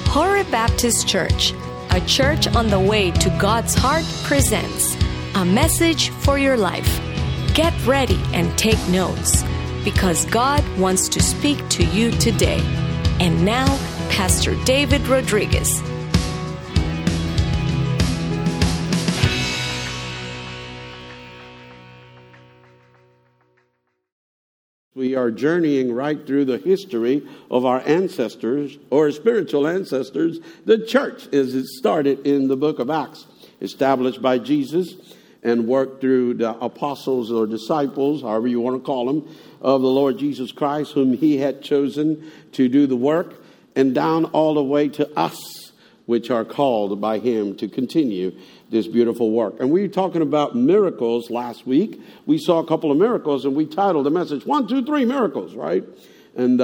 Horeb Baptist Church, a church on the way to God's heart, presents a message for your life. Get ready and take notes, because God wants to speak to you today. And now, Pastor David Rodriguez. We are journeying right through the history of our ancestors, or spiritual ancestors, the church, as it started in the book of Acts, established by Jesus and worked through the apostles or disciples, however you want to call them, of the Lord Jesus Christ, whom he had chosen to do the work, and down all the way to us, which are called by him to continue this beautiful work. And we were talking about miracles last week. We saw a couple of miracles, and we titled the message, 1, 2, 3 miracles, right? And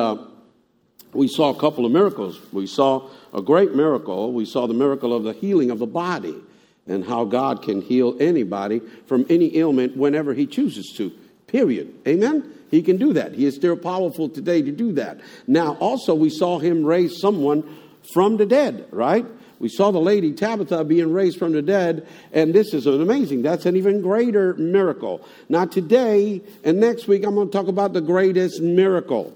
we saw a couple of miracles. We saw a great miracle. We saw the miracle of the healing of the body and how God can heal anybody from any ailment whenever he chooses to, period. Amen? He can do that. He is still powerful today to do that. Now, also, we saw him raise someone from the dead, right? We saw the lady Tabitha being raised from the dead, and this is amazing. That's an even greater miracle. Now today and next week, I'm going to talk about the greatest miracle,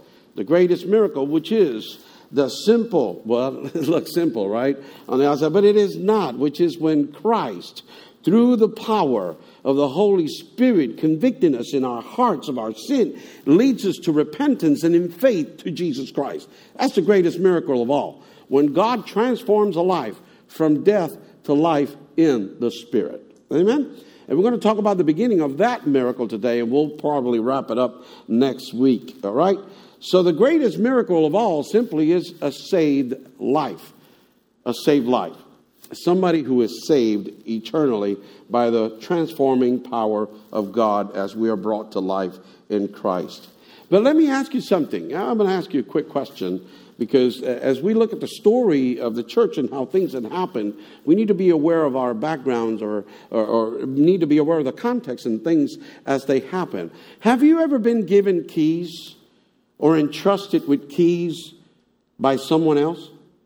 which is the simple, well, it looks simple, right, on the outside, but it is not, which is when Christ, through the power of the Holy Spirit, convicting us in our hearts of our sin, leads us to repentance and in faith to Jesus Christ. That's the greatest miracle of all. When God transforms a life from death to life in the Spirit. Amen? And we're going to talk about the beginning of that miracle today, and we'll probably wrap it up next week. All right? So the greatest miracle of all simply is a saved life. A saved life. Somebody who is saved eternally by the transforming power of God as we are brought to life in Christ. But let me ask you something. I'm going to ask you a quick question. Because as we look at the story of the church and how things have happened, we need to be aware of our backgrounds or need to be aware of the context and things as they happen. Have you ever been given keys or entrusted with keys by someone else?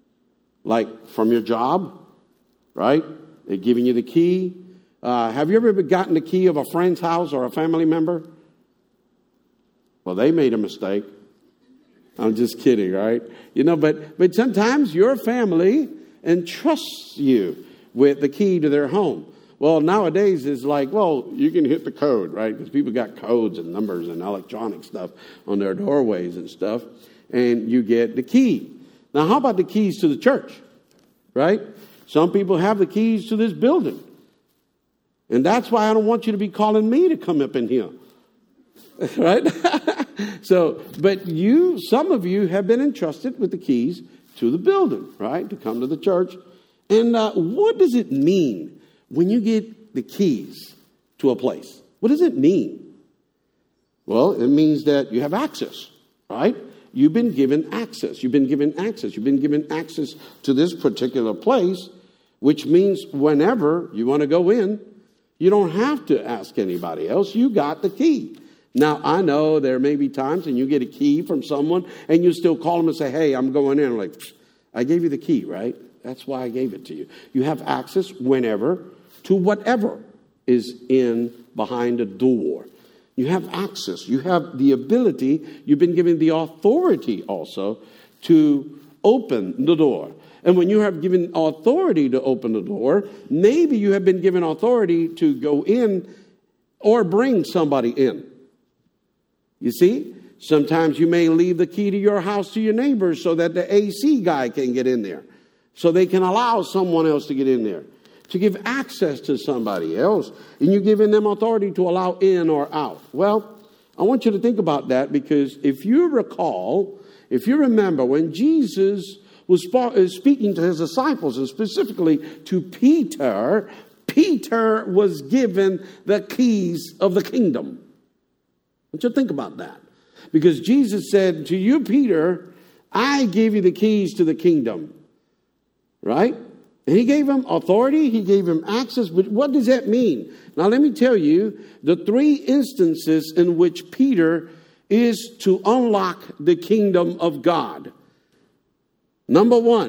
Like from your job, right? They're giving you the key. Have you ever gotten the key of a friend's house or a family member? Well, they made a mistake. I'm just kidding, right? You know, but sometimes your family entrusts you with the key to their home. Well, nowadays it's like, well, you can hit the code, right? Because people got codes and numbers and electronic stuff on their doorways and stuff, and you get the key. Now, how about the keys to the church, right? Some people have the keys to this building. And that's why I don't want you to be calling me to come up in here. Right? So, but some of you have been entrusted with the keys to the building, right? To come to the church. And what does it mean when you get the keys to a place? What does it mean? Well, it means that you have access, right? You've been given access. You've been given access. You've been given access to this particular place, which means whenever you want to go in, you don't have to ask anybody else. You got the key. Now, I know there may be times when you get a key from someone and you still call them and say, hey, I'm going in. I'm like, I gave you the key, right? That's why I gave it to you. You have access whenever to whatever is in behind a door. You have access. You have the ability. You've been given the authority also to open the door. And when you have given authority to open the door, maybe you have been given authority to go in or bring somebody in. You see, sometimes you may leave the key to your house to your neighbors so that the AC guy can get in there. So they can allow someone else to get in there. To give access to somebody else. And you're giving them authority to allow in or out. Well, I want you to think about that, because if you remember when Jesus was speaking to his disciples, and specifically to Peter, Peter was given the keys of the kingdom. I want you to think about that. Because Jesus said to you, Peter, I give you the keys to the kingdom. Right? And he gave him authority. He gave him access. But what does that mean? Now, let me tell you the 3 instances in which Peter is to unlock the kingdom of God. Number 1,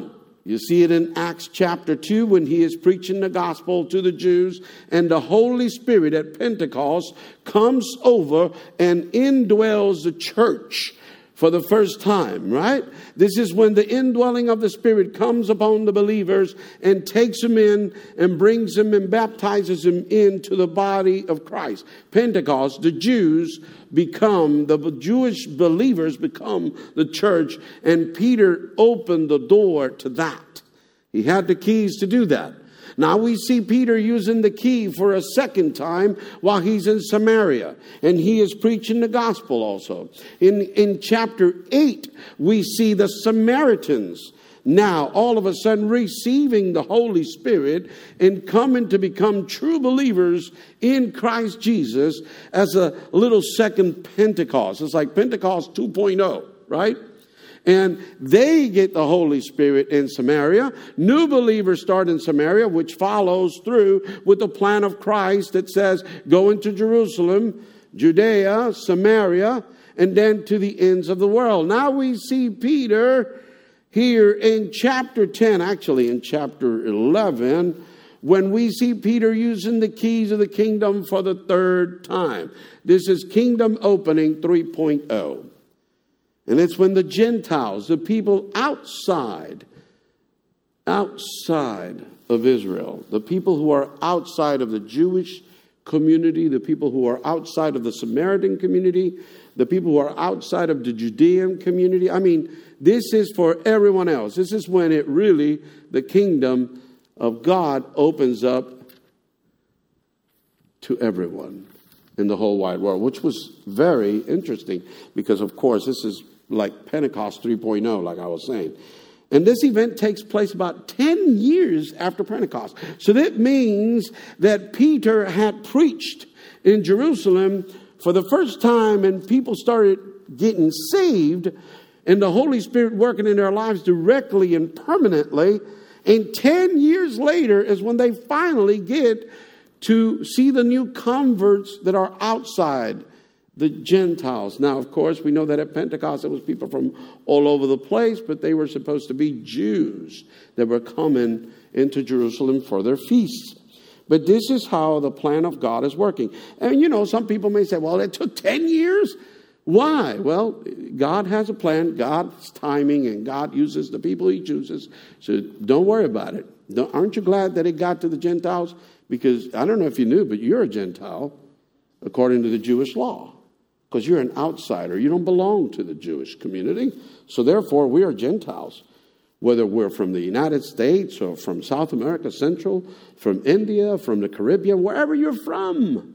You see it in Acts chapter 2 when he is preaching the gospel to the Jews, and the Holy Spirit at Pentecost comes over and indwells the church for the first time, right? This is when the indwelling of the Spirit comes upon the believers and takes them in and brings them and baptizes them into the body of Christ. Pentecost, the Jews become, the Jewish believers become the church, and Peter opened the door to that. He had the keys to do that. Now we see Peter using the key for a second time while he's in Samaria. And he is preaching the gospel also. In chapter 8, we see the Samaritans now all of a sudden receiving the Holy Spirit and coming to become true believers in Christ Jesus as a little second Pentecost. It's like Pentecost 2.0, right? And they get the Holy Spirit in Samaria. New believers start in Samaria, which follows through with the plan of Christ that says, go into Jerusalem, Judea, Samaria, and then to the ends of the world. Now we see Peter here in chapter 10, actually in chapter 11, when we see Peter using the keys of the kingdom for the third time. This is kingdom opening 3.0. And it's when the Gentiles, the people outside of Israel, the people who are outside of the Jewish community, the people who are outside of the Samaritan community, the people who are outside of the Judean community. I mean, this is for everyone else. This is when it really, the kingdom of God opens up to everyone in the whole wide world, which was very interesting because, of course, this is like Pentecost 3.0, like I was saying. And this event takes place about 10 years after Pentecost. So that means that Peter had preached in Jerusalem for the first time and people started getting saved and the Holy Spirit working in their lives directly and permanently. And 10 years later is when they finally get to see the new converts that are outside, the Gentiles. Now, of course, we know that at Pentecost, it was people from all over the place, but they were supposed to be Jews that were coming into Jerusalem for their feasts. But this is how the plan of God is working. And, you know, some people may say, well, it took 10 years. Why? Well, God has a plan, God's timing, and God uses the people he chooses. So don't worry about it. Aren't you glad that it got to the Gentiles? Because I don't know if you knew, but you're a Gentile according to the Jewish law. Because you're an outsider. You don't belong to the Jewish community. So therefore, we are Gentiles. Whether we're from the United States or from South America, Central, from India, from the Caribbean, wherever you're from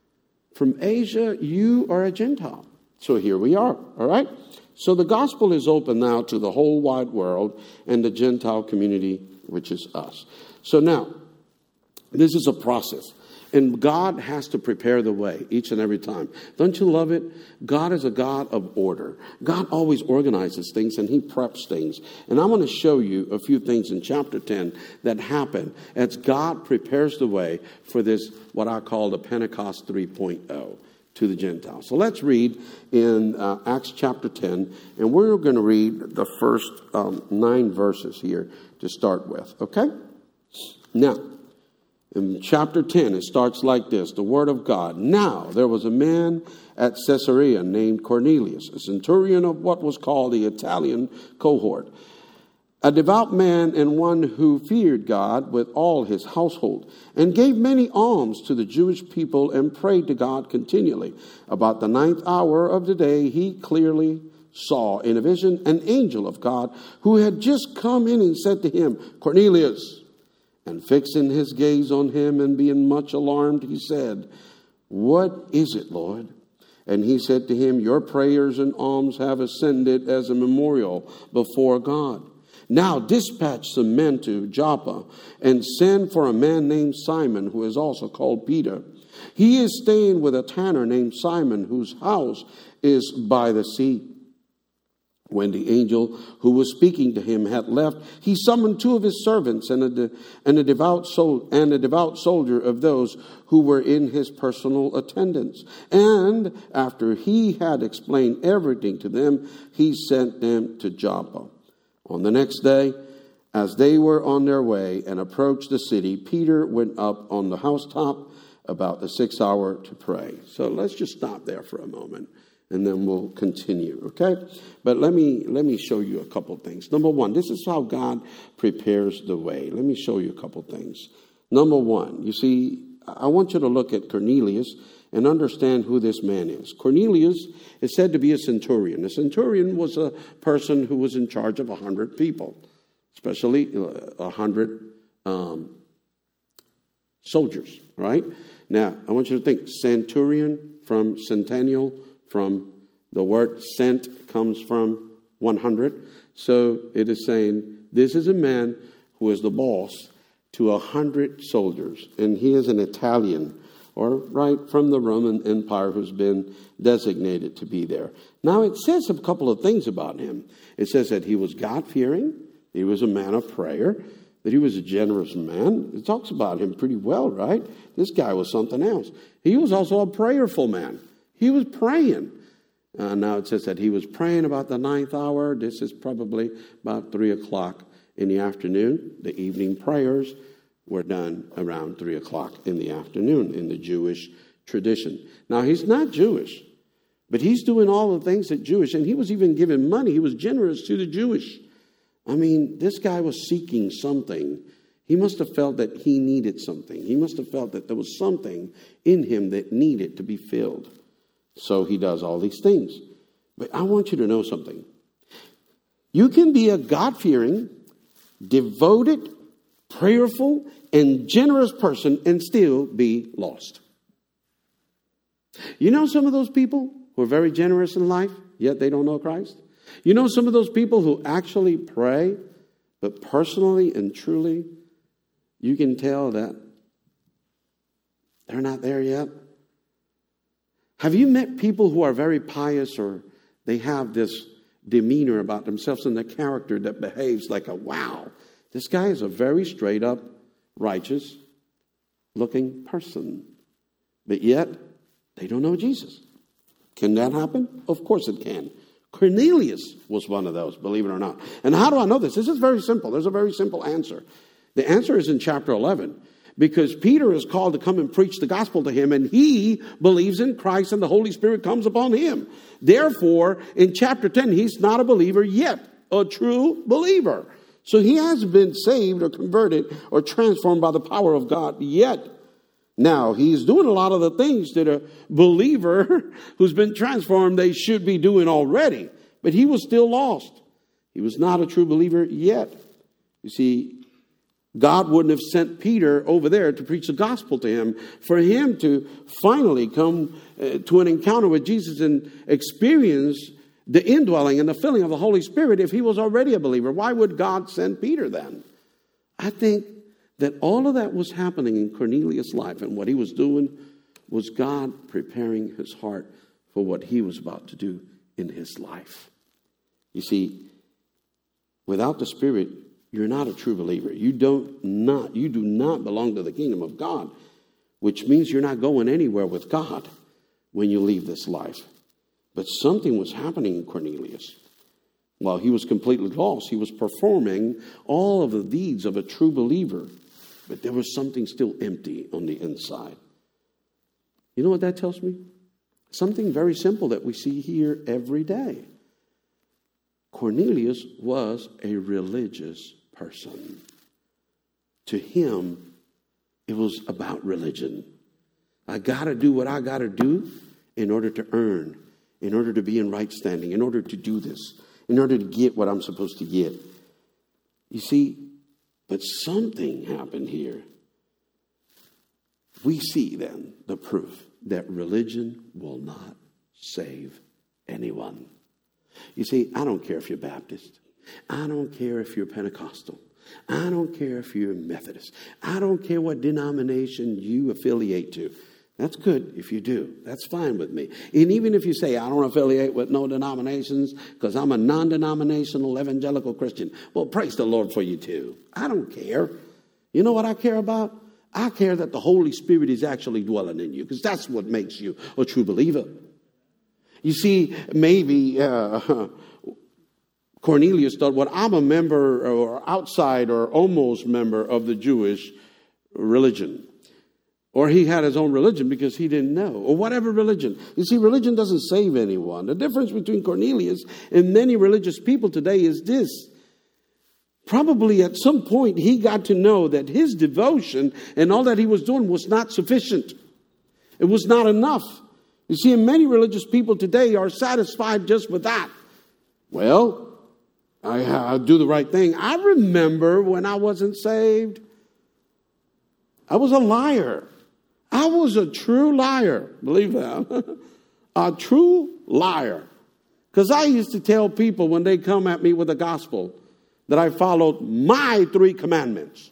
Asia, you are a Gentile. So here we are, all right? So the gospel is open now to the whole wide world and the Gentile community, which is us. So now, this is a process. And God has to prepare the way each and every time. Don't you love it? God is a God of order. God always organizes things and he preps things. And I want to show you a few things in chapter 10 that happen as God prepares the way for this, what I call the Pentecost 3.0 to the Gentiles. So let's read in Acts chapter 10. And we're going to read the first 9 verses here to start with. Okay? Now, in chapter 10, it starts like this, the word of God. Now, there was a man at Caesarea named Cornelius, a centurion of what was called the Italian cohort, a devout man and one who feared God with all his household, and gave many alms to the Jewish people and prayed to God continually. About the 9th hour of the day, he clearly saw in a vision an angel of God who had just come in and said to him, Cornelius. And fixing his gaze on him and being much alarmed, he said, What is it, Lord? And he said to him, Your prayers and alms have ascended as a memorial before God. Now dispatch some men to Joppa and send for a man named Simon, who is also called Peter. He is staying with a tanner named Simon, whose house is by the sea. When the angel who was speaking to him had left, he summoned 2 of his servants and a devout soldier of those who were in his personal attendance. And after he had explained everything to them, he sent them to Joppa. On the next day, As they were on their way and approached the city, Peter went up on the housetop about the 6th hour to pray. So let's just stop there for a moment, and then we'll continue, okay? But let me show you a couple things. Number one, this is how God prepares the way. Let me show you a couple things. Number one, you see, I want you to look at Cornelius and understand who this man is. Cornelius is said to be a centurion. A centurion was a person who was in charge of 100 people, especially 100 soldiers, right? Now, I want you to think centurion from centennial, from the word cent comes from 100. So it is saying this is a man who is the boss to 100 soldiers. And he is an Italian, or right from the Roman Empire, who's been designated to be there. Now, it says a couple of things about him. It says that he was God-fearing, he was a man of prayer, that he was a generous man. It talks about him pretty well, right? This guy was something else. He was also a prayerful man. He was praying. Now it says that he was praying about the 9th hour. This is probably about 3 o'clock in the afternoon. The evening prayers were done around 3 o'clock in the afternoon in the Jewish tradition. Now, he's not Jewish, but he's doing all the things that Jewish, and he was even giving money. He was generous to the Jewish. I mean, this guy was seeking something. He must have felt that he needed something. He must have felt that there was something in him that needed to be filled. So he does all these things. But I want you to know something. You can be a God-fearing, devoted, prayerful, and generous person and still be lost. You know some of those people who are very generous in life, yet they don't know Christ? You know some of those people who actually pray, but personally and truly, you can tell that they're not there yet? Have you met people who are very pious, or they have this demeanor about themselves and their character that behaves like wow, this guy is a very straight up, righteous looking person, but yet they don't know Jesus? Can that happen? Of course it can. Cornelius was one of those, believe it or not. And how do I know this? This is very simple. There's a very simple answer. The answer is in chapter 11. Because Peter is called to come and preach the gospel to him, and he believes in Christ, and the Holy Spirit comes upon him. Therefore, in chapter 10, he's not a believer yet, a true believer. So he hasn't been saved or converted or transformed by the power of God yet. Now, he's doing a lot of the things that a believer who's been transformed, they should be doing already. But he was still lost. He was not a true believer yet. You see, God wouldn't have sent Peter over there to preach the gospel to him, for him to finally come to an encounter with Jesus and experience the indwelling and the filling of the Holy Spirit if he was already a believer. Why would God send Peter then? I think that all of that was happening in Cornelius' life, and what he was doing was God preparing his heart for what he was about to do in his life. You see, without the Spirit, you're not a true believer. You do not belong to the kingdom of God, which means you're not going anywhere with God when you leave this life. But something was happening in Cornelius. While he was completely lost, he was performing all of the deeds of a true believer, but there was something still empty on the inside. You know what that tells me? Something very simple that we see here every day. Cornelius was a religious person. To him, it was about religion. I got to do what I got to do in order to earn, in order to be in right standing, in order to do this, in order to get what I'm supposed to get. You see, but something happened here. We see then the proof that religion will not save anyone. You see, I don't care if you're Baptist. I don't care if you're Pentecostal. I don't care if you're Methodist. I don't care what denomination you affiliate to. That's good if you do. That's fine with me. And even if you say, I don't affiliate with no denominations because I'm a non-denominational evangelical Christian. Well, praise the Lord for you too. I don't care. You know what I care about? I care that the Holy Spirit is actually dwelling in you, because that's what makes you a true believer. You see, maybe Cornelius thought, well, I'm a member or outside or almost member of the Jewish religion. Or he had his own religion because he didn't know. Or whatever religion. You see, religion doesn't save anyone. The difference between Cornelius and many religious people today is this. Probably at some point he got to know that his devotion and all that he was doing was not sufficient. It was not enough. You see, many religious people today are satisfied just with that. Well, I do the right thing. I remember when I wasn't saved, I was a liar. I was a true liar. Believe that. A true liar. Because I used to tell people when they come at me with the gospel that I followed my 3 commandments.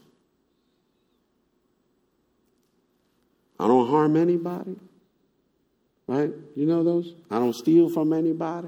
I don't harm anybody. Right? You know those? I don't steal from anybody.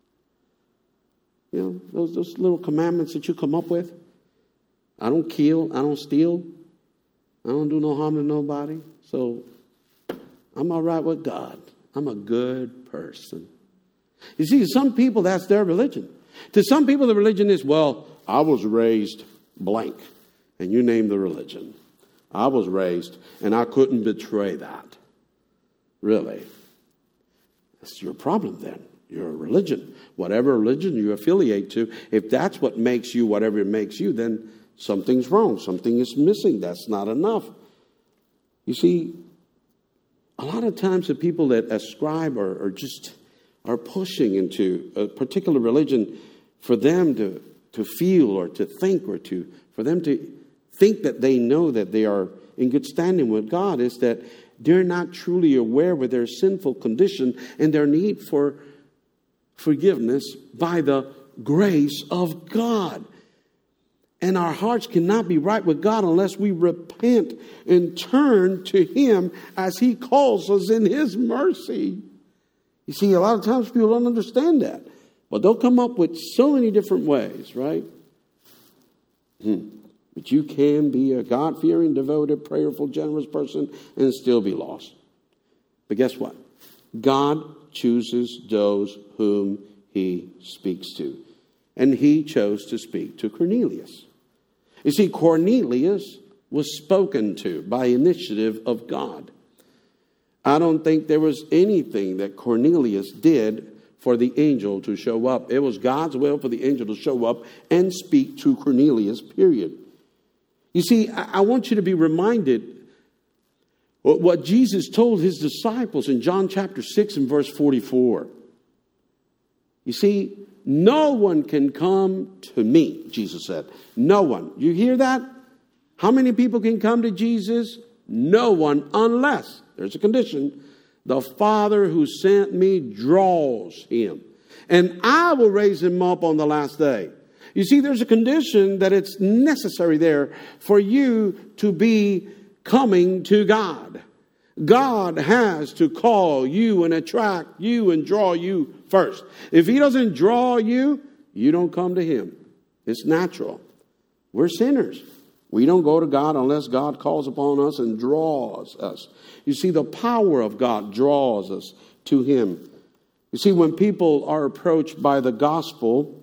You know, those little commandments that you come up with. I don't kill. I don't steal. I don't do no harm to nobody. So I'm all right with God. I'm a good person. You see, some people, that's their religion. To some people, the religion is, well, I was raised blank. And you name the religion. I was raised, and I couldn't betray that. Really. That's your problem then. Your religion. Whatever religion you affiliate to, if that's what makes you whatever it makes you, then something's wrong. Something is missing. That's not enough. You see, a lot of times the people that ascribe or just are pushing into a particular religion for them to feel or to think or for them to think that they know that they are in good standing with God is that they're not truly aware of their sinful condition and their need for forgiveness by the grace of God. And our hearts cannot be right with God unless we repent and turn to Him as He calls us in His mercy. You see, a lot of times people don't understand that. But they'll come up with so many different ways, right? But you can be a God-fearing, devoted, prayerful, generous person and still be lost. But guess what? God chooses those whom He speaks to. And He chose to speak to Cornelius. You see, Cornelius was spoken to by initiative of God. I don't think there was anything that Cornelius did for the angel to show up. It was God's will for the angel to show up and speak to Cornelius, period. You see, I want you to be reminded what Jesus told His disciples in John chapter 6 and verse 44. You see, no one can come to me, Jesus said. No one. You hear that? How many people can come to Jesus? No one, unless, there's a condition, the Father who sent me draws him. And I will raise him up on the last day. You see, there's a condition that it's necessary there for you to be coming to God. God has to call you and attract you and draw you first. If He doesn't draw you, you don't come to Him. It's natural. We're sinners. We don't go to God unless God calls upon us and draws us. You see, the power of God draws us to Him. You see, when people are approached by the gospel,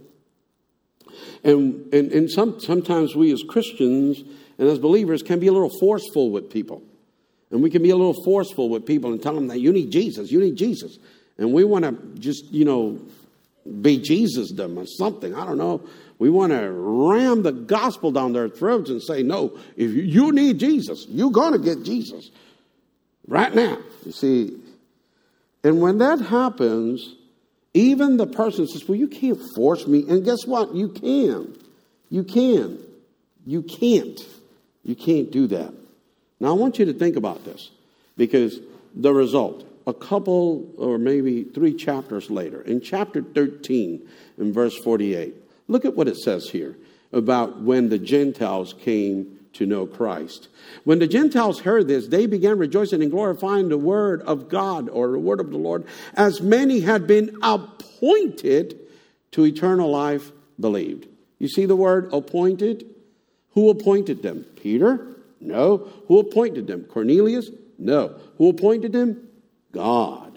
and sometimes we as Christians and as believers can be a little forceful with people. And we can be a little forceful with people and tell them that you need Jesus, you need Jesus. And we want to just, be Jesus them or something. I don't know. We want to ram the gospel down their throats and say, no, if you need Jesus, you're going to get Jesus right now. You see, and when that happens, even the person says, well, you can't force me. And guess what? You can. You can. You can't. You can't do that. Now, I want you to think about this, because the result, a couple or maybe 3 chapters later, in chapter 13, in verse 48, look at what it says here about when the Gentiles came to know Christ. When the Gentiles heard this, they began rejoicing and glorifying the word of God, or the word of the Lord, as many had been appointed to eternal life believed. You see the word appointed? Who appointed them? Peter? No. Who appointed them? Cornelius? No. Who appointed them? God.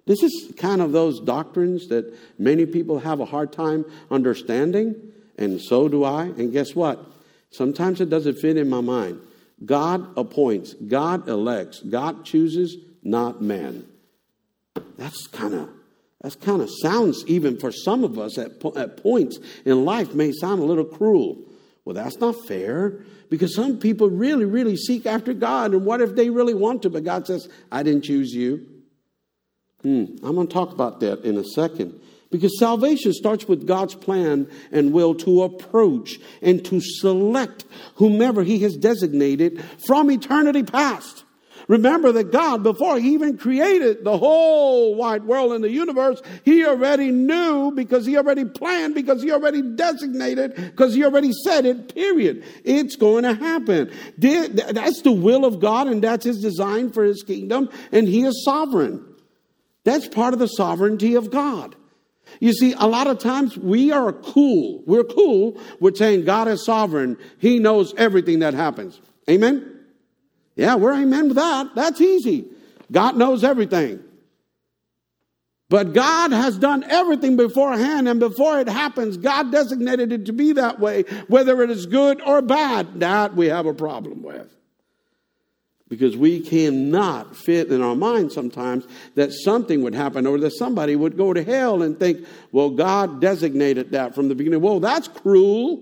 This is kind of those doctrines that many people have a hard time understanding, and so do I. And guess what? Sometimes it doesn't fit in my mind. God appoints, God elects, God chooses, not man. That's kind of sounds, even for some of us at points in life, may sound a little cruel. Well, that's not fair, because some people really, really seek after God. And what if they really want to, but God says, I didn't choose you? I'm going to talk about that in a second. Because salvation starts with God's plan and will to approach and to select whomever he has designated from eternity past. Remember that God, before he even created the whole wide world and the universe, he already knew, because he already planned, because he already designated, because he already said it, period. It's going to happen. That's the will of God, and that's his design for his kingdom, and he is sovereign. That's part of the sovereignty of God. You see, a lot of times we're cool with saying God is sovereign. He knows everything that happens. Amen? Yeah, we're amen with that. That's easy. God knows everything. But God has done everything beforehand, and before it happens, God designated it to be that way, whether it is good or bad. That we have a problem with. Because we cannot fit in our mind sometimes that something would happen, or that somebody would go to hell and think, well, God designated that from the beginning. Well, that's cruel.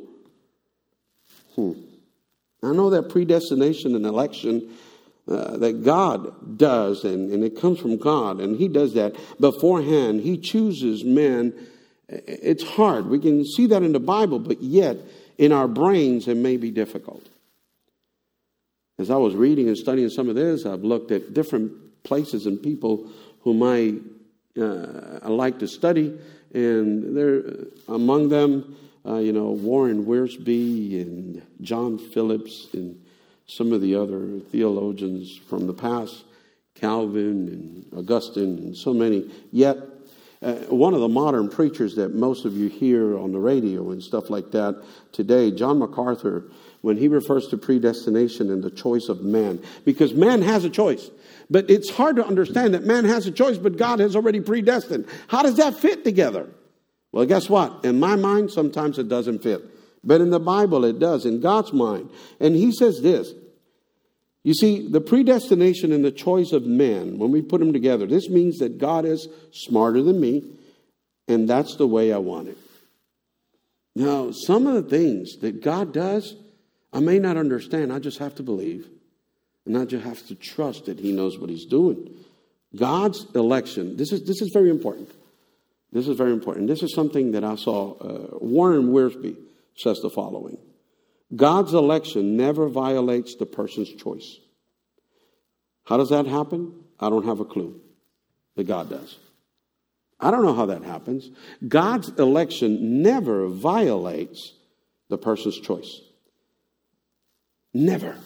I know that predestination and election that God does, and it comes from God, and he does that beforehand. He chooses men. It's hard. We can see that in the Bible, but yet in our brains it may be difficult. As I was reading and studying some of this, I've looked at different places and people whom I like to study, and there among them, Warren Wiersbe and John Phillips and some of the other theologians from the past, Calvin and Augustine and so many. Yet, one of the modern preachers that most of you hear on the radio and stuff like that today, John MacArthur, when he refers to predestination and the choice of man, because man has a choice. But it's hard to understand that man has a choice, but God has already predestined. How does that fit together? Well, guess what? In my mind, sometimes it doesn't fit. But in the Bible, it does, in God's mind. And he says this. You see, the predestination and the choice of man, when we put them together, this means that God is smarter than me, and that's the way I want it. Now, some of the things that God does, I may not understand. I just have to believe. And I just have to trust that he knows what he's doing. God's election, this is very important. This is very important. This is something that I saw. Warren Wiersbe says the following. God's election never violates the person's choice. How does that happen? I don't have a clue. But God does. I don't know how that happens. God's election never violates the person's choice. Never.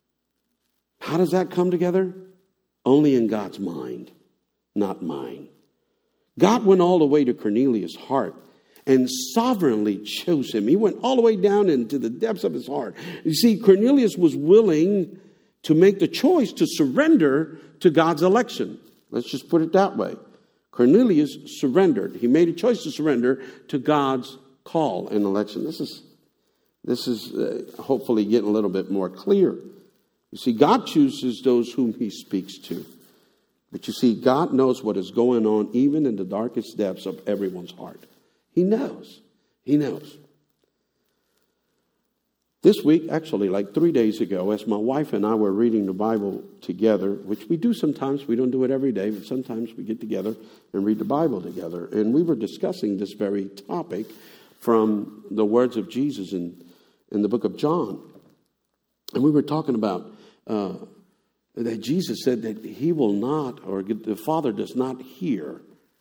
How does that come together? Only in God's mind, not mine. God went all the way to Cornelius' heart and sovereignly chose him. He went all the way down into the depths of his heart. You see, Cornelius was willing to make the choice to surrender to God's election. Let's just put it that way. Cornelius surrendered. He made a choice to surrender to God's call and election. This is hopefully getting a little bit more clear. You see, God chooses those whom he speaks to. But you see, God knows what is going on even in the darkest depths of everyone's heart. He knows. He knows. This week, actually, like 3 days ago, as my wife and I were reading the Bible together, which we do sometimes, we don't do it every day, but sometimes we get together and read the Bible together. And we were discussing this very topic from the words of Jesus in the book of John. And we were talking about that Jesus said that he will not, or the Father does not hear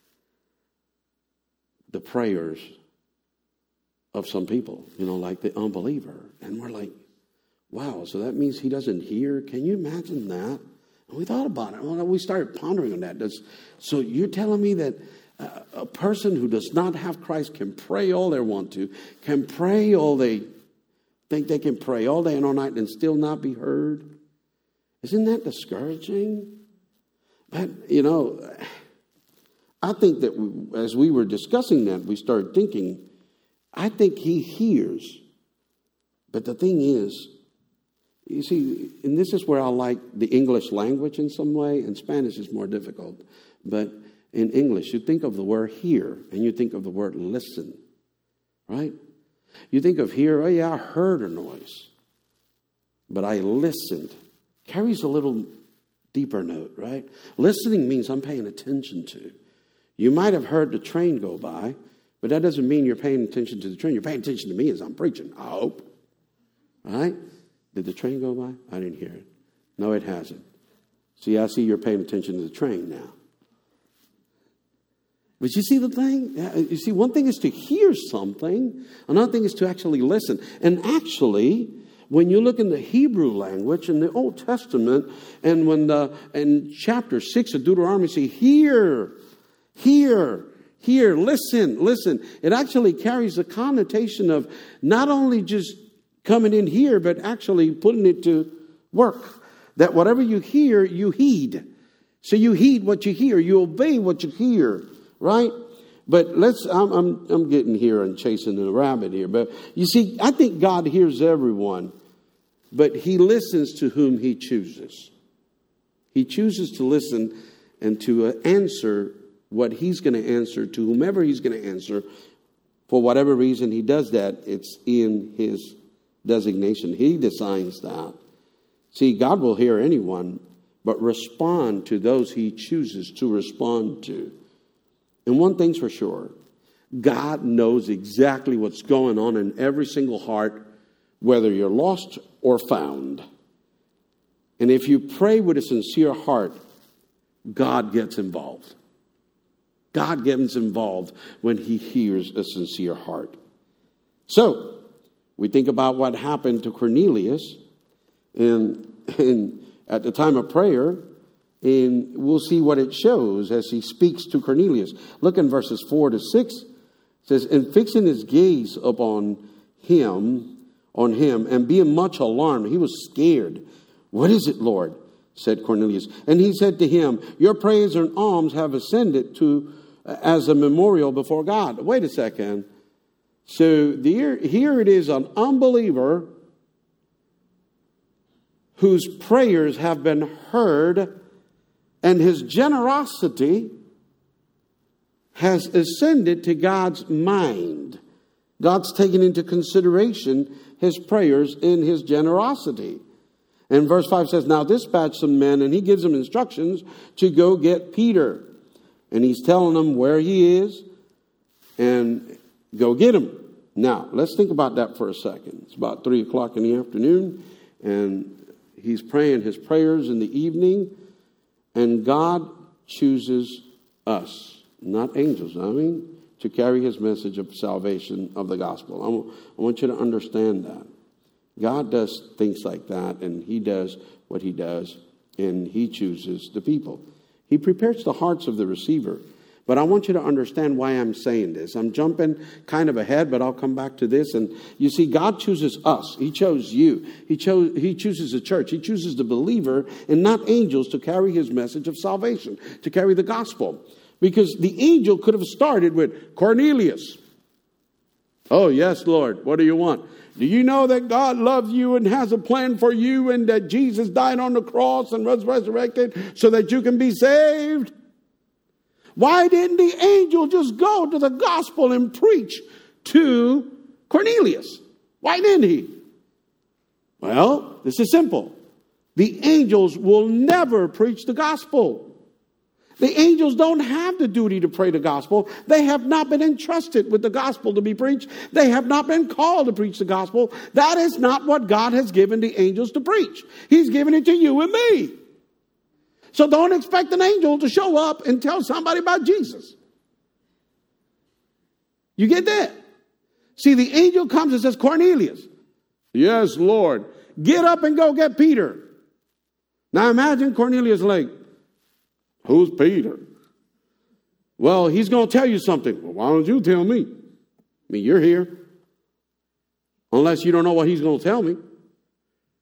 the prayers of some people, like the unbeliever. And we're like, wow, so that means he doesn't hear? Can you imagine that? And we thought about it. Well, we started pondering on that. So you're telling me that a person who does not have Christ can pray all they want to, can pray all they think they can pray all day and all night and still not be heard? Isn't that discouraging? But, I think that as we were discussing that, we started thinking, I think he hears. But the thing is, you see, and this is where I like the English language in some way, and Spanish is more difficult. But in English, you think of the word hear, and you think of the word listen, right? You think of hear, oh yeah, I heard a noise, but I listened. Carries a little deeper note, right? Listening means I'm paying attention to. You might have heard the train go by, but that doesn't mean you're paying attention to the train. You're paying attention to me as I'm preaching, I hope. Right? Did the train go by? I didn't hear it. No, it hasn't. See, I see you're paying attention to the train now. But you see the thing? You see, one thing is to hear something. Another thing is to actually listen. And actually, when you look in the Hebrew language in the Old Testament, and when in chapter 6 of Deuteronomy, say, hear, listen. It actually carries the connotation of not only just coming in here, but actually putting it to work. That whatever you hear, you heed. So you heed what you hear. You obey what you hear, right? But I'm getting here and chasing the rabbit here. But you see, I think God hears everyone, but he listens to whom he chooses. He chooses to listen and to answer what he's going to answer to whomever he's going to answer. For whatever reason he does that, it's in his designation. He designs that. See, God will hear anyone, but respond to those he chooses to respond to. And one thing's for sure, God knows exactly what's going on in every single heart, whether you're lost or found. And if you pray with a sincere heart, God gets involved. God gets involved when he hears a sincere heart. So, we think about what happened to Cornelius and at the time of prayer, and we'll see what it shows as he speaks to Cornelius. Look in verses 4 to 6. It says, and fixing his gaze upon him, and being much alarmed, he was scared. What is it, Lord? Said Cornelius. And he said to him, your praise and alms have ascended to as a memorial before God. Wait a second. So here it is, an unbeliever whose prayers have been heard, and his generosity has ascended to God's mind. God's taken into consideration his prayers and his generosity. And verse 5 says, now dispatch some men, and he gives them instructions to go get Peter. And he's telling them where he is, and go get him. Now, let's think about that for a second. It's about 3 o'clock in the afternoon, and he's praying his prayers in the evening, and God chooses us, not angels, to carry his message of salvation of the gospel. I want you to understand that. God does things like that, and he does what he does, and he chooses the people. He prepares the hearts of the receiver. But I want you to understand why I'm saying this. I'm jumping kind of ahead, but I'll come back to this. And you see, God chooses us. He chose you. He chooses the church. He chooses the believer and not angels to carry his message of salvation, to carry the gospel. Because the angel could have started with Cornelius. Oh, yes, Lord. What do you want? Do you know that God loves you and has a plan for you, and that Jesus died on the cross and was resurrected so that you can be saved? Why didn't the angel just go to the gospel and preach to Cornelius? Why didn't he? Well, this is simple. The angels will never preach the gospel. The angels don't have the duty to pray the gospel. They have not been entrusted with the gospel to be preached. They have not been called to preach the gospel. That is not what God has given the angels to preach. He's given it to you and me. So don't expect an angel to show up and tell somebody about Jesus. You get that? See, the angel comes and says, Cornelius, yes, Lord, get up and go get Peter. Now imagine Cornelius like, who's Peter? Well, he's going to tell you something. Well, why don't you tell me? I mean, you're here. Unless you don't know what he's going to tell me.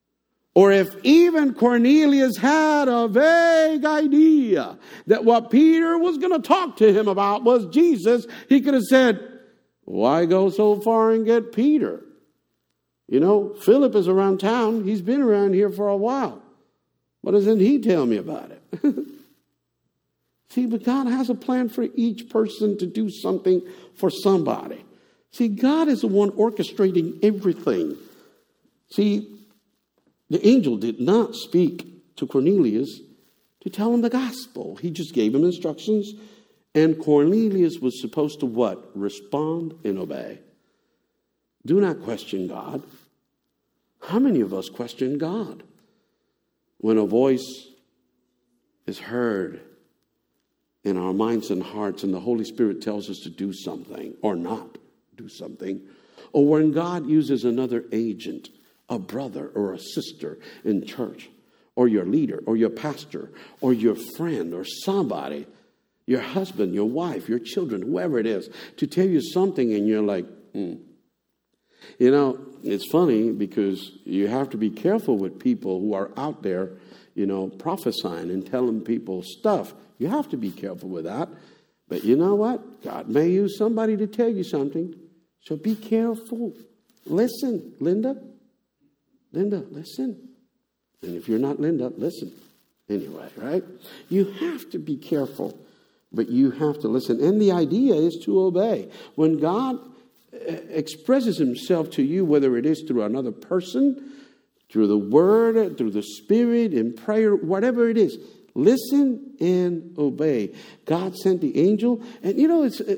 Or if even Cornelius had a vague idea that what Peter was going to talk to him about was Jesus, he could have said, why go so far and get Peter? You know, Philip is around town. He's been around here for a while. Why doesn't he tell me about it? See, but God has a plan for each person to do something for somebody. See, God is the one orchestrating everything. See, the angel did not speak to Cornelius to tell him the gospel. He just gave him instructions, and Cornelius was supposed to what? Respond and obey. Do not question God. How many of us question God? When a voice is heard in our minds and hearts, and the Holy Spirit tells us to do something or not do something, or when God uses another agent, a brother or a sister in church, or your leader, or your pastor, or your friend, or somebody, your husband, your wife, your children, whoever it is, to tell you something, and you're like, You know, it's funny because you have to be careful with people who are out there, you know, prophesying and telling people stuff. You have to be careful with that. But you know what? God may use somebody to tell you something. So be careful. Listen, Linda. Linda, listen. And if you're not Linda, listen. Anyway, right? You have to be careful, but you have to listen. And the idea is to obey. When God expresses himself to you, whether it is through another person, through the word, through the Spirit, in prayer, whatever it is, listen and obey. God sent the angel, and you know, it's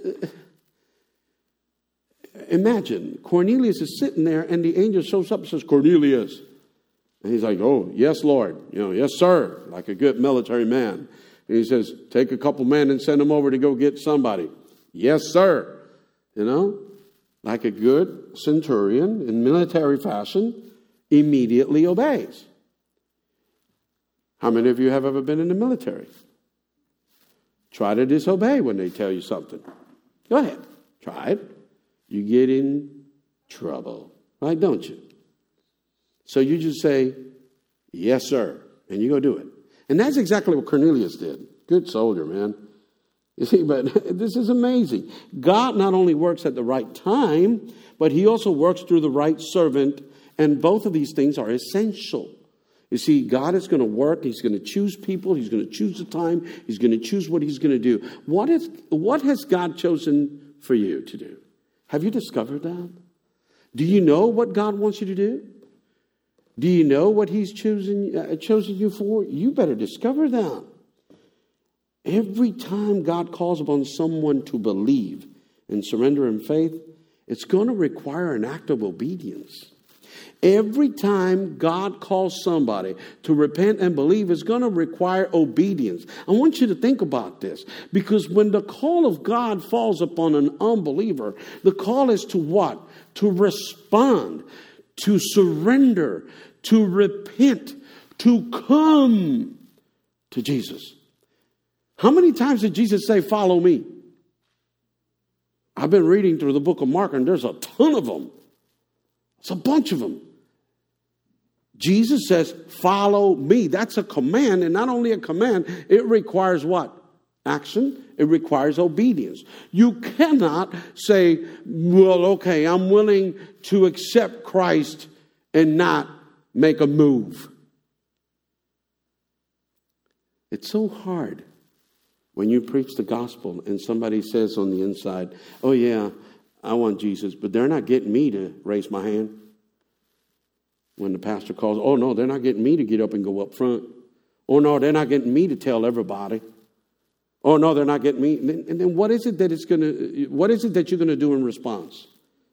imagine Cornelius is sitting there, and the angel shows up and says, Cornelius. And he's like, oh, yes, Lord. You know, yes, sir, like a good military man. And he says, take a couple men and send them over to go get somebody. Yes, sir. You know, like a good centurion in military fashion, immediately obeys. How many of you have ever been in the military? Try to disobey when they tell you something. Go ahead. Try it. You get in trouble. Right, don't you? So you just say, yes, sir. And you go do it. And that's exactly what Cornelius did. Good soldier, man. You see, but this is amazing. God not only works at the right time, but he also works through the right servant. And both of these things are essential. You see, God is going to work. He's going to choose people. He's going to choose the time. He's going to choose what he's going to do. What has God chosen for you to do? Have you discovered that? Do you know what God wants you to do? Do you know what he's chosen you for? You better discover that. Every time God calls upon someone to believe and surrender in faith, it's going to require an act of obedience. Every time God calls somebody to repent and believe, it's going to require obedience. I want you to think about this, because when the call of God falls upon an unbeliever, the call is to what? To respond, to surrender, to repent, to come to Jesus. How many times did Jesus say, follow me? I've been reading through the book of Mark, and there's a ton of them. It's a bunch of them. Jesus says, follow me. That's a command, and not only a command, it requires what? Action. It requires obedience. You cannot say, well, okay, I'm willing to accept Christ and not make a move. It's so hard when you preach the gospel and somebody says on the inside, oh yeah, I want Jesus, but they're not getting me to raise my hand. When the pastor calls, oh no, they're not getting me to get up and go up front. Oh no, they're not getting me to tell everybody. Oh no, they're not getting me. And then what is it that you're going to do in response?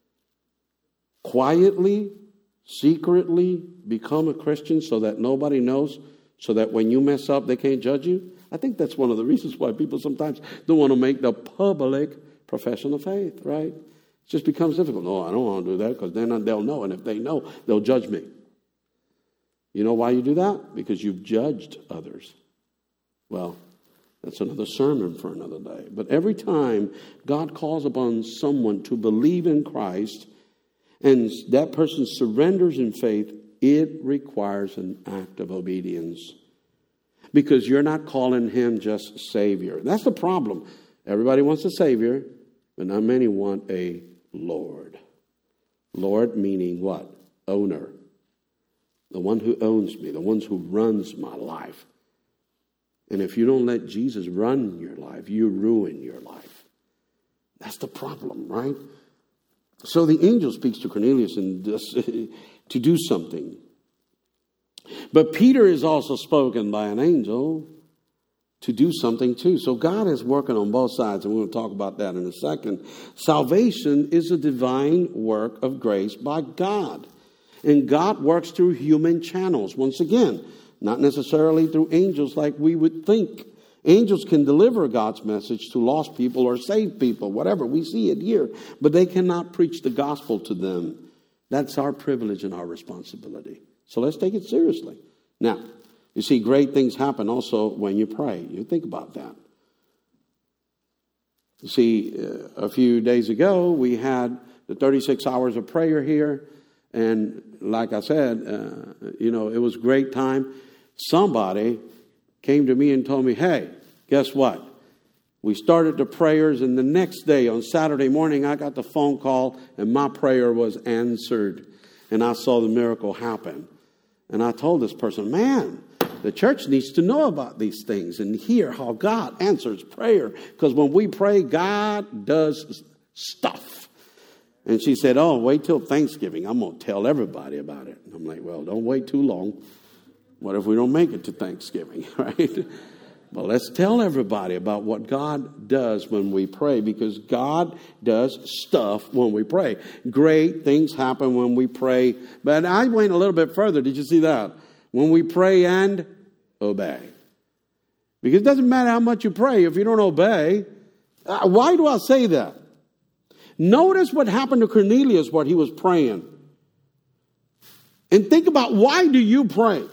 Quietly, secretly become a Christian so that nobody knows, so that when you mess up, they can't judge you? I think that's one of the reasons why people sometimes don't want to make the public profession of faith, right? It just becomes difficult. No, I don't want to do that because then they'll know. And if they know, they'll judge me. You know why you do that? Because you've judged others. Well, that's another sermon for another day. But every time God calls upon someone to believe in Christ and that person surrenders in faith, it requires an act of obedience. Because you're not calling him just Savior. That's the problem. Everybody wants a Savior, but not many want a Lord. Lord meaning what? Owner. The one who owns me, the one who runs my life. And if you don't let Jesus run your life, you ruin your life. That's the problem, right? So the angel speaks to Cornelius and to do something. But Peter is also spoken by an angel to do something too. So God is working on both sides, and we'll talk about that in a second. Salvation is a divine work of grace by God. And God works through human channels. Once again, not necessarily through angels like we would think. Angels can deliver God's message to lost people or saved people, whatever. We see it here. But they cannot preach the gospel to them. That's our privilege and our responsibility. So let's take it seriously. Now, you see, great things happen also when you pray. You think about that. You see, a few days ago, we had the 36 hours of prayer here. And like I said, it was a great time. Somebody came to me and told me, hey, guess what? We started the prayers, and the next day on Saturday morning, I got the phone call, and my prayer was answered. And I saw the miracle happen. And I told this person, man, the church needs to know about these things and hear how God answers prayer. Because when we pray, God does stuff. And she said, oh, wait till Thanksgiving. I'm going to tell everybody about it. And I'm like, well, don't wait too long. What if we don't make it to Thanksgiving, right? But let's tell everybody about what God does when we pray, because God does stuff when we pray. Great things happen when we pray. But I went a little bit further. Did you see that? When we pray and obey. Because it doesn't matter how much you pray if you don't obey. Why do I say that? Notice what happened to Cornelius while he was praying. And think about, why do you pray?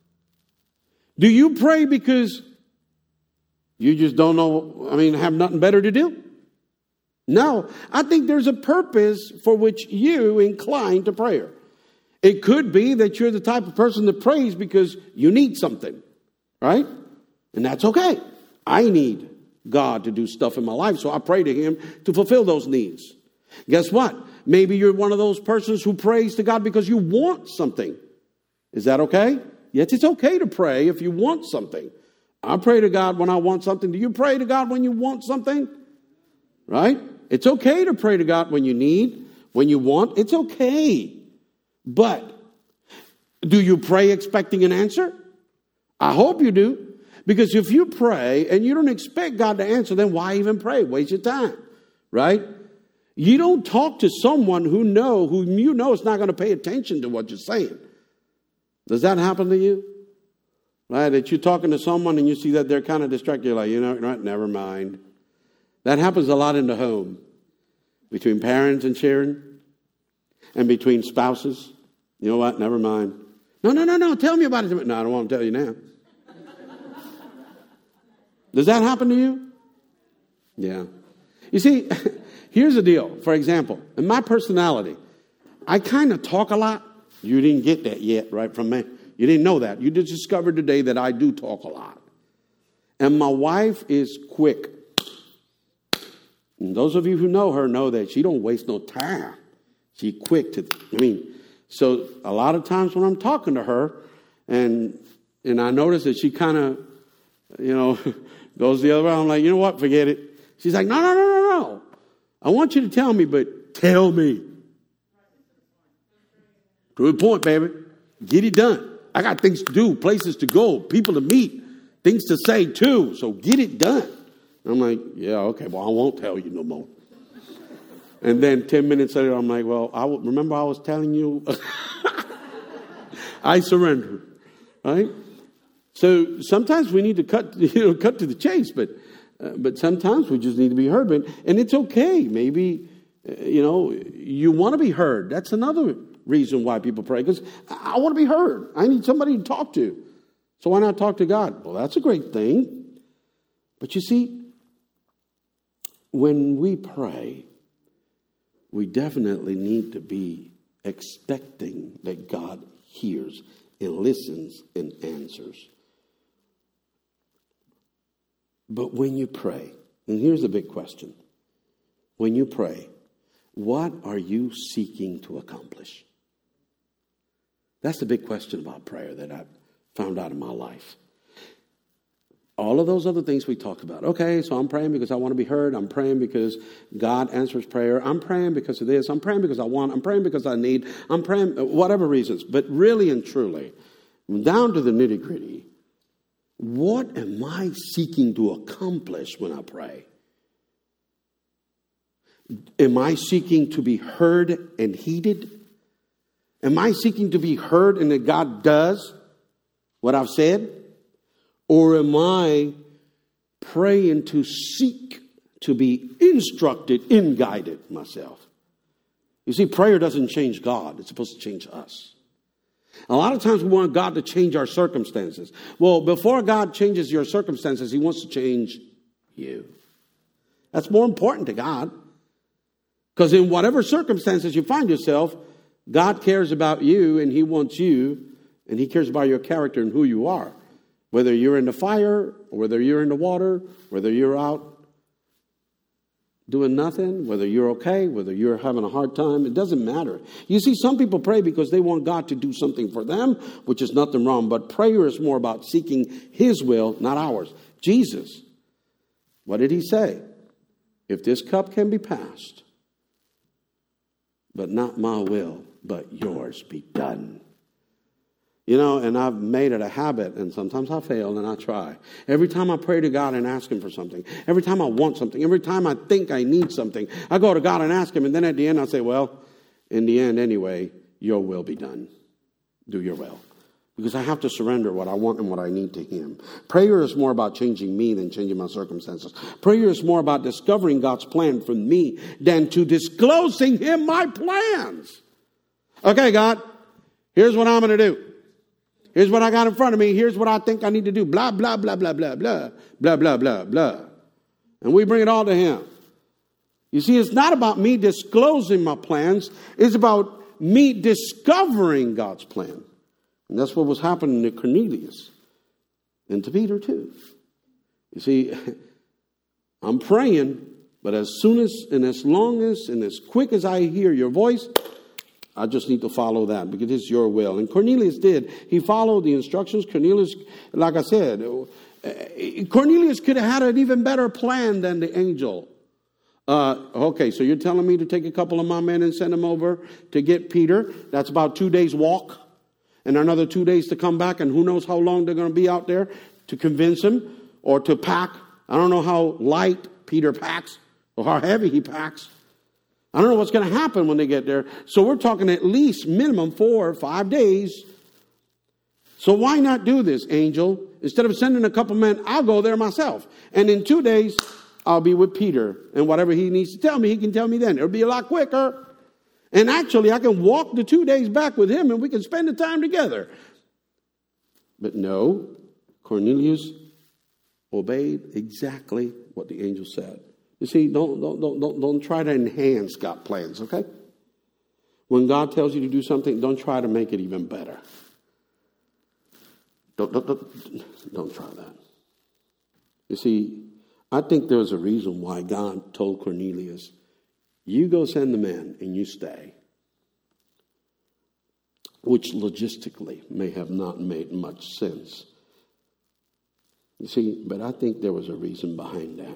Do you pray because you just don't know, have nothing better to do? No, I think there's a purpose for which you incline to prayer. It could be that you're the type of person that prays because you need something, right? And that's okay. I need God to do stuff in my life, so I pray to him to fulfill those needs. Guess what? Maybe you're one of those persons who prays to God because you want something. Is that okay? Yes, it's okay to pray if you want something. I pray to God when I want something. Do you pray to God when you want something? Right? It's okay to pray to God when you need, when you want. It's okay. But do you pray expecting an answer? I hope you do. Because if you pray and you don't expect God to answer, then why even pray? Waste your time. Right? You don't talk to someone whom you know is not going to pay attention to what you're saying. Does that happen to you? Right? That you're talking to someone and you see that they're kind of distracted. You're like, right, never mind. That happens a lot in the home. Between parents and children. And between spouses. You know what? Never mind. No. Tell me about it. No, I don't want to tell you now. Does that happen to you? Yeah. You see, here's the deal. For example, in my personality, I kind of talk a lot. You didn't get that yet, right, from me. You didn't know that. You just discovered today that I do talk a lot. And my wife is quick. And those of you who know her know that she don't waste no time. She's quick so a lot of times when I'm talking to her and I notice that she kind of, goes the other way, I'm like, you know what, forget it. She's like, no. I want you to tell me, but tell me. To the point, baby. Get it done. I got things to do, places to go, people to meet, things to say too. So get it done. I'm like, yeah, okay, well, I won't tell you no more. And then 10 minutes later, I'm like, well, remember I was telling you? I surrendered, right? So sometimes we need to cut to the chase, but sometimes we just need to be heard. And it's okay. Maybe, you want to be heard. That's another reason why people pray, because I want to be heard. I need somebody to talk to. So why not talk to God? Well, that's a great thing. But you see, when we pray, we definitely need to be expecting that God hears and listens and answers. But when you pray, and here's the big question. When you pray, what are you seeking to accomplish? That's the big question about prayer that I've found out in my life. All of those other things we talked about. Okay, so I'm praying because I want to be heard. I'm praying because God answers prayer. I'm praying because of this. I'm praying because I want. I'm praying because I need. I'm praying, whatever reasons. But really and truly, down to the nitty gritty, what am I seeking to accomplish when I pray? Am I seeking to be heard and heeded? Am I seeking to be heard and that God does what I've said? Or am I praying to seek to be instructed and guided myself? You see, prayer doesn't change God. It's supposed to change us. A lot of times we want God to change our circumstances. Well, before God changes your circumstances, He wants to change you. That's more important to God. Because in whatever circumstances you find yourself, God cares about you and He wants you, and He cares about your character and who you are. Whether you're in the fire, or whether you're in the water, whether you're out doing nothing, whether you're okay, whether you're having a hard time, it doesn't matter. You see, some people pray because they want God to do something for them, which is nothing wrong. But prayer is more about seeking His will, not ours. Jesus, what did He say? If this cup can be passed, but not my will, but yours be done. You know, and I've made it a habit, and sometimes I fail and I try. Every time I pray to God and ask Him for something, every time I want something, every time I think I need something, I go to God and ask Him, and then at the end I say, well, in the end anyway, your will be done. Do your will. Because I have to surrender what I want and what I need to Him. Prayer is more about changing me than changing my circumstances. Prayer is more about discovering God's plan for me than to disclosing Him my plans. Okay, God, here's what I'm going to do. Here's what I got in front of me. Here's what I think I need to do. Blah, blah, blah, blah, blah, blah, blah, blah, blah, blah. And we bring it all to Him. You see, it's not about me disclosing my plans. It's about me discovering God's plan. And that's what was happening to Cornelius and to Peter too. You see, I'm praying, but as soon as and as long as and as quick as I hear your voice, I just need to follow that because it's your will. And Cornelius did. He followed the instructions. Cornelius, like I said, Cornelius could have had an even better plan than the angel. Okay, so you're telling me to take a couple of my men and send them over to get Peter. That's about 2 days walk. And another 2 days to come back. And who knows how long they're going to be out there to convince him or to pack. I don't know how light Peter packs or how heavy he packs. I don't know what's going to happen when they get there. So we're talking at least minimum 4 or 5 days. So why not do this, angel? Instead of sending a couple men, I'll go there myself. And in 2 days, I'll be with Peter. And whatever he needs to tell me, he can tell me then. It'll be a lot quicker. And actually, I can walk the 2 days back with him and we can spend the time together. But no, Cornelius obeyed exactly what the angel said. You see, don't try to enhance God's plans, okay? When God tells you to do something, don't try to make it even better. Don't try that. You see, I think there's a reason why God told Cornelius, you go send the men and you stay. Which logistically may have not made much sense. You see, but I think there was a reason behind that.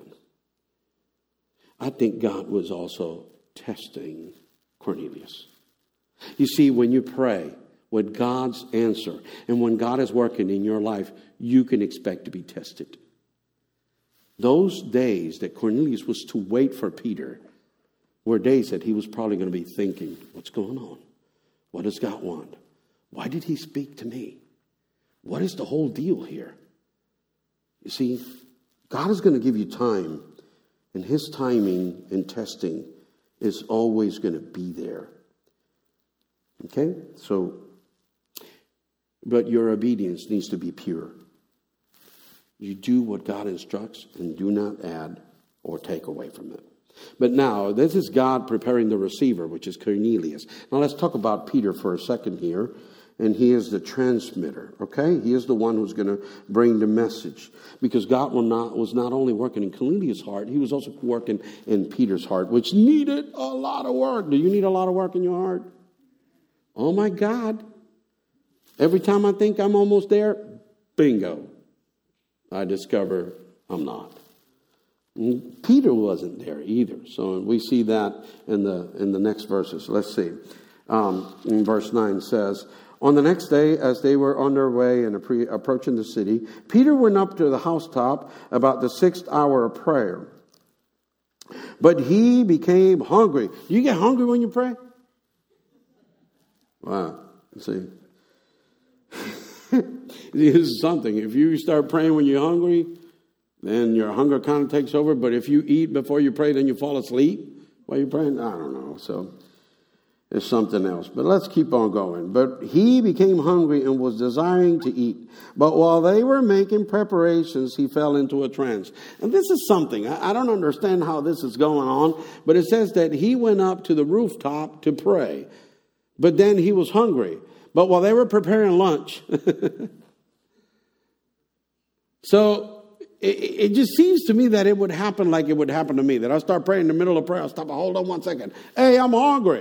I think God was also testing Cornelius. You see, when you pray with God's answer and when God is working in your life, you can expect to be tested. Those days that Cornelius was to wait for Peter were days that he was probably going to be thinking, what's going on? What does God want? Why did He speak to me? What is the whole deal here? You see, God is going to give you time. And His timing and testing is always going to be there. Okay? So, but your obedience needs to be pure. You do what God instructs and do not add or take away from it. But now, this is God preparing the receiver, which is Cornelius. Now let's talk about Peter for a second here. And he is the transmitter, okay? He is the one who's going to bring the message. Because God was not only working in Cornelius' heart, he was also working in Peter's heart, which needed a lot of work. Do you need a lot of work in your heart? Oh, my God. Every time I think I'm almost there, bingo, I discover I'm not. And Peter wasn't there either. So we see that in the next verses. Let's see. In verse 9 says, on the next day, as they were on their way and approaching the city, Peter went up to the housetop about the 6th hour of prayer. But he became hungry. You get hungry when you pray? Wow. See. Here's something. If you start praying when you're hungry, then your hunger kind of takes over. But if you eat before you pray, then you fall asleep while you're praying. I don't know. So it's something else. But let's keep on going. But he became hungry and was desiring to eat. But while they were making preparations, he fell into a trance. And this is something. I don't understand how this is going on. But it says that he went up to the rooftop to pray. But then he was hungry. But while they were preparing lunch. So it just seems to me that it would happen like it would happen to me. That I start praying in the middle of prayer. I'll stop. Hold on 1 second. Hey, I'm hungry.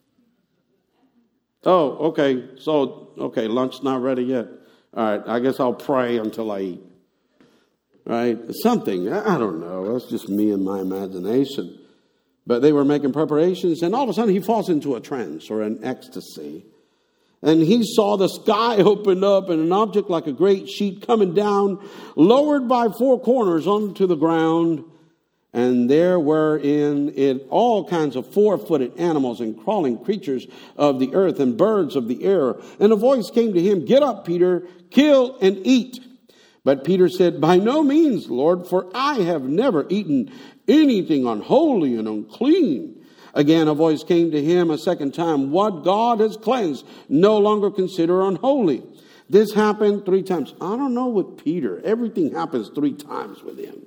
Oh, okay. So, lunch's not ready yet. All right, I guess I'll pray until I eat. Right? Something. I don't know. That's just me and my imagination. But they were making preparations, and all of a sudden he falls into a trance or an ecstasy. And he saw the sky opened up and an object like a great sheet coming down, lowered by 4 corners onto the ground. And there were in it all kinds of 4-footed animals and crawling creatures of the earth and birds of the air. And a voice came to him, "Get up, Peter, kill and eat." But Peter said, "By no means, Lord, for I have never eaten anything unholy and unclean." Again, a voice came to him a second time, "What God has cleansed, no longer consider unholy." This happened 3 times. I don't know with Peter. Everything happens 3 times with him.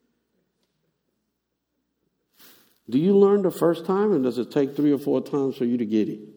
Do you learn the first time, and does it take 3 or 4 times for you to get it?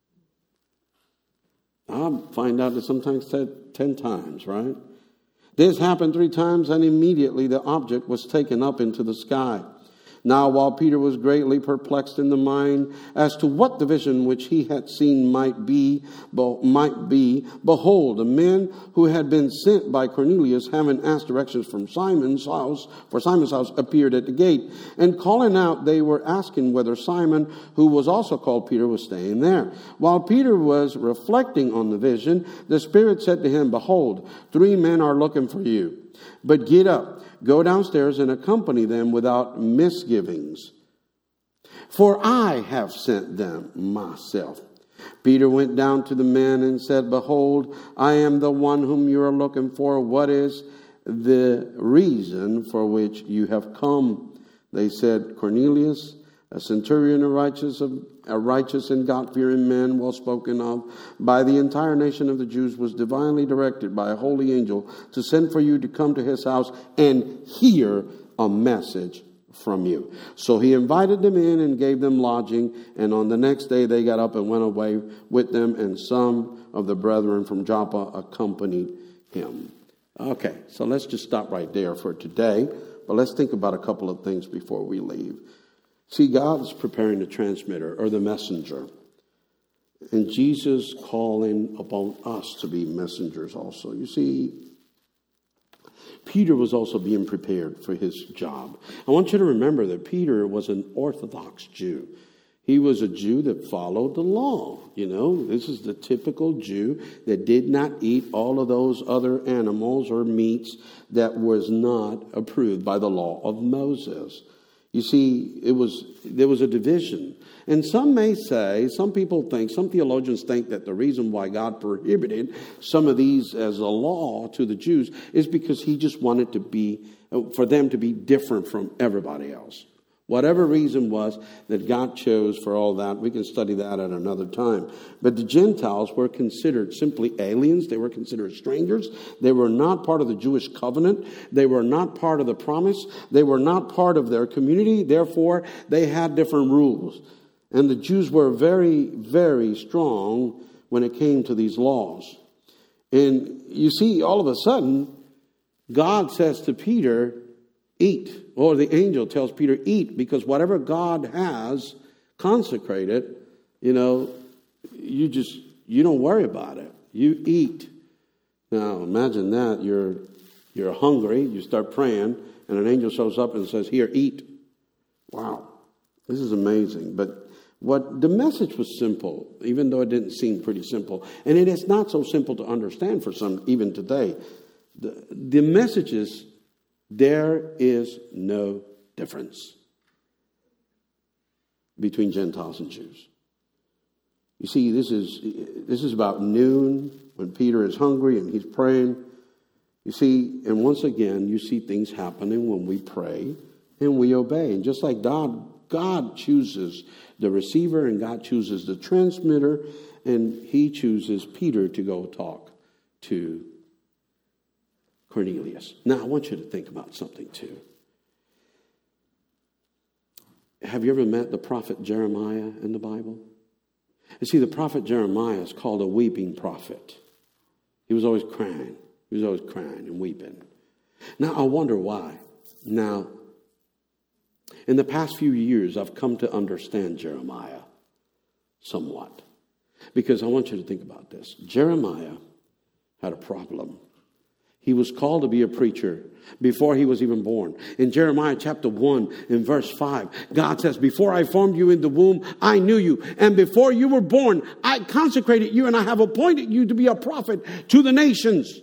I find out that sometimes 10 times, right? This happened 3 times, and immediately the object was taken up into the sky. Now, while Peter was greatly perplexed in the mind as to what the vision which he had seen might be, behold, the men who had been sent by Cornelius, having asked directions for Simon's house, appeared at the gate. And calling out, they were asking whether Simon, who was also called Peter, was staying there. While Peter was reflecting on the vision, the Spirit said to him, "Behold, 3 men are looking for you. But get up, go downstairs and accompany them without misgivings. For I have sent them myself." Peter went down to the men and said, "Behold, I am the one whom you are looking for. What is the reason for which you have come?" They said, "Cornelius, a centurion, a righteous and God-fearing man, well spoken of by the entire nation of the Jews, was divinely directed by a holy angel to send for you to come to his house and hear a message from you." So he invited them in and gave them lodging. And on the next day they got up and went away with them, and some of the brethren from Joppa accompanied him. Okay, so let's just stop right there for today. But let's think about a couple of things before we leave. See, God's preparing the transmitter or the messenger. And Jesus calling upon us to be messengers also. You see, Peter was also being prepared for his job. I want you to remember that Peter was an Orthodox Jew. He was a Jew that followed the law. You know, this is the typical Jew that did not eat all of those other animals or meats that was not approved by the law of Moses. You see, there was a division. And some theologians think that the reason why God prohibited some of these as a law to the Jews is because he just wanted for them to be different from everybody else. Whatever reason was that God chose for all that, we can study that at another time. But the Gentiles were considered simply aliens. They were considered strangers. They were not part of the Jewish covenant. They were not part of the promise. They were not part of their community. Therefore, they had different rules. And the Jews were very, very strong when it came to these laws. And you see, all of a sudden, God says to Peter, eat. Or the angel tells Peter, eat, because whatever God has consecrated, you don't worry about it. You eat. Now, imagine that. You're hungry. You start praying, and an angel shows up and says, here, eat. Wow. This is amazing. But the message was simple, even though it didn't seem pretty simple. And it is not so simple to understand for some, even today. The message is, there is no difference between Gentiles and Jews. You see, this is about noon when Peter is hungry and he's praying. You see, and once again, you see things happening when we pray and we obey. And just like God chooses the receiver and God chooses the transmitter, and he chooses Peter to go talk to Cornelius. Now, I want you to think about something too. Have you ever met the prophet Jeremiah in the Bible? You see, the prophet Jeremiah is called a weeping prophet. He was always crying. He was always crying and weeping. Now, I wonder why. Now, in the past few years, I've come to understand Jeremiah somewhat. Because I want you to think about this. Jeremiah had a problem. He was called to be a preacher before he was even born. In Jeremiah chapter 1, in verse 5, God says, before I formed you in the womb, I knew you. And before you were born, I consecrated you and I have appointed you to be a prophet to the nations.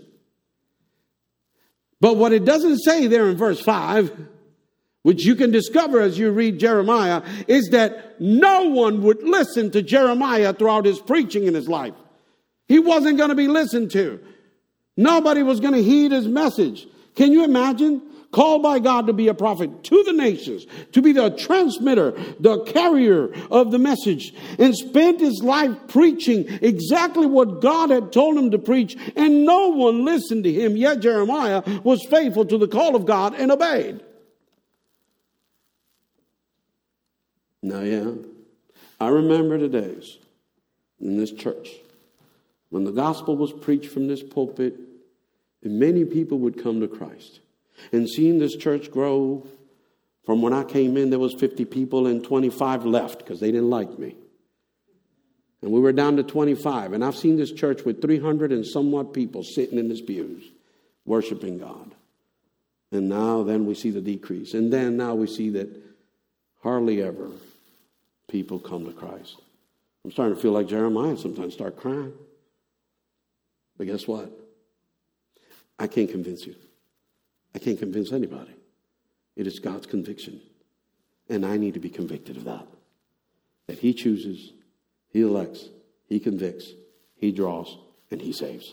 But what it doesn't say there in verse 5, which you can discover as you read Jeremiah, is that no one would listen to Jeremiah throughout his preaching in his life. He wasn't going to be listened to. Nobody was going to heed his message. Can you imagine? Called by God to be a prophet to the nations, to be the transmitter, the carrier of the message, and spent his life preaching exactly what God had told him to preach, and no one listened to him. Yet Jeremiah was faithful to the call of God and obeyed. Now, I remember the days in this church when the gospel was preached from this pulpit, and many people would come to Christ. And seeing this church grow, from when I came in, there was 50 people and 25 left because they didn't like me. And we were down to 25. And I've seen this church with 300 and somewhat people sitting in the pews, worshiping God. And then we see the decrease. And then now we see that hardly ever people come to Christ. I'm starting to feel like Jeremiah sometimes, start crying. But guess what? I can't convince you. I can't convince anybody. It is God's conviction. And I need to be convicted of that. That he chooses, he elects, he convicts, he draws, and he saves.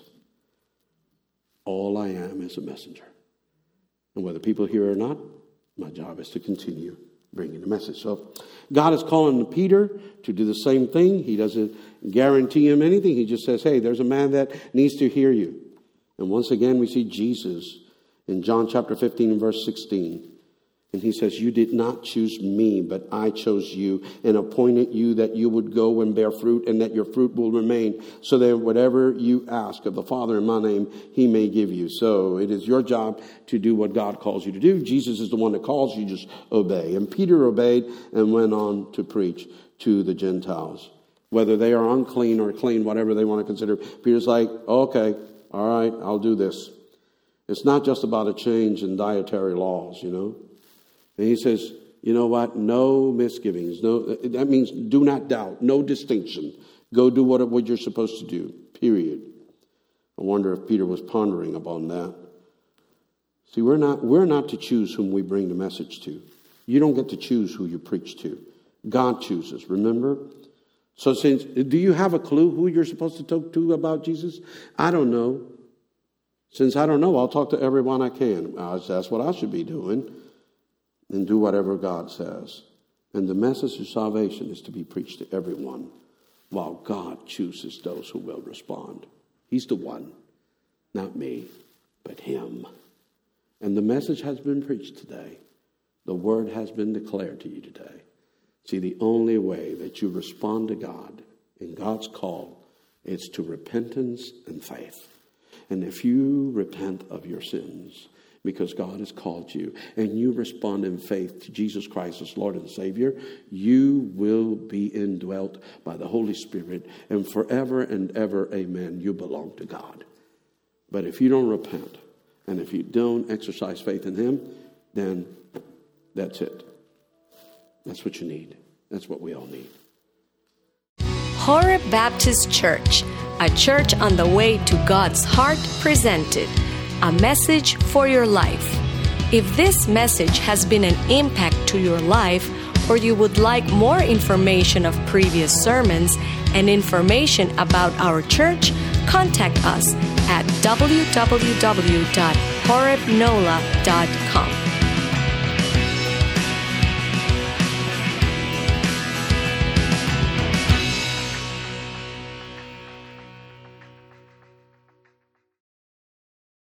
All I am is a messenger. And whether people hear it or not, my job is to continue bringing the message. So God is calling Peter to do the same thing. He doesn't guarantee him anything. He just says, hey, there's a man that needs to hear you. And once again, we see Jesus in John chapter 15 and verse 16. And he says, you did not choose me, but I chose you and appointed you that you would go and bear fruit and that your fruit will remain, so that whatever you ask of the Father in my name, he may give you. So it is your job to do what God calls you to do. Jesus is the one that calls you, just obey. And Peter obeyed and went on to preach to the Gentiles. Whether they are unclean or clean, whatever they want to consider, Peter's like, okay, all right, I'll do this. It's not just about a change in dietary laws, And he says, you know what? No misgivings. No, that means do not doubt. No distinction. Go do what you're supposed to do. Period. I wonder if Peter was pondering upon that. See, we're not to choose whom we bring the message to. You don't get to choose who you preach to. God chooses. Remember? So do you have a clue who you're supposed to talk to about Jesus? I don't know. Since I don't know, I'll talk to everyone I can. That's what I should be doing. And do whatever God says. And the message of salvation is to be preached to everyone, while God chooses those who will respond. He's the one, not me, but him. And the message has been preached today. The word has been declared to you today. See, the only way that you respond to God and God's call It's to repentance and faith. And if you repent of your sins because God has called you and you respond in faith to Jesus Christ as Lord and Savior, you will be indwelt by the Holy Spirit, and forever and ever, amen, you belong to God. But if you don't repent and if you don't exercise faith in Him, then that's it. That's what you need. That's what we all need. Horeb Baptist Church, a church on the way to God's heart, presented a message for your life. If this message has been an impact to your life, or you would like more information of previous sermons and information about our church, contact us at www.horebnola.com.